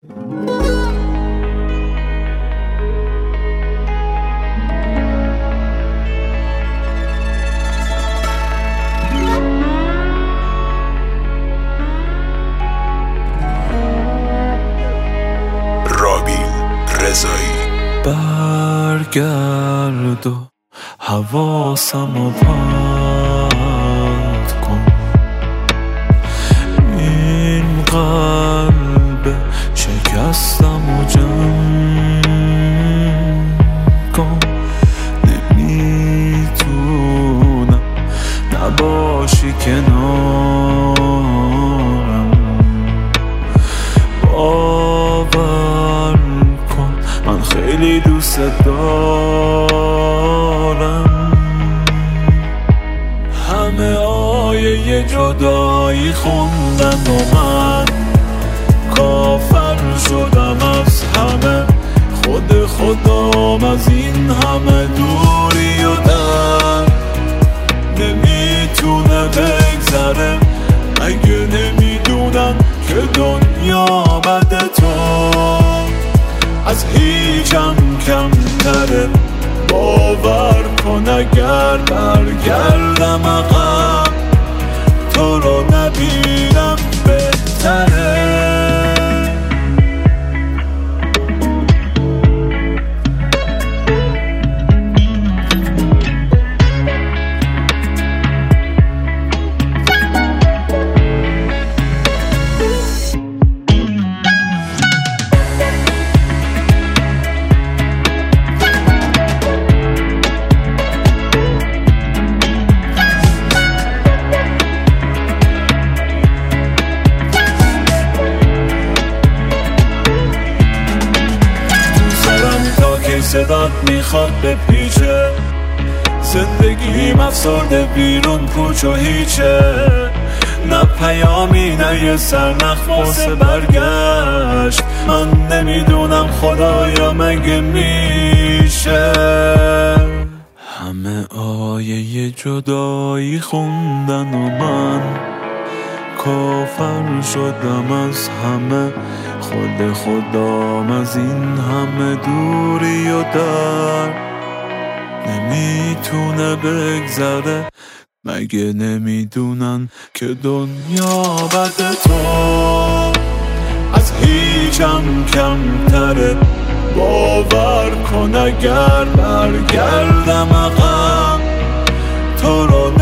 برگرد و حواسمو پرت کن، این قلب شکستمو جمع کن. نمیتونم نباشی کنارم، باور کن من خیلی دوست دارم. همه آیه جدایی خوندن و من کافر شدم از همه. خودم از این همه دوری و در نمیتونه بگذره. مگه نمیدونن که دنیا بده تو از هیچم کمتره. باور کن اگر برگردم عقب تو رو نبینم بهتره. صدات میخواد بپیچه، زندگیم افسرده بیرون پوچ و هیچه. نه پیامی نه یه سرنخ واسه برگشت. من نمیدونم خدایا مگه میشه. همه آیه جدایی خوندن و من کافر شدم از همه. خودم از این همه دوری و در نمیتونه بگذره. مگه نمیدونن که دنیا بده تو از هیچم کمتره. باور کن اگر برگردم عقب تو رو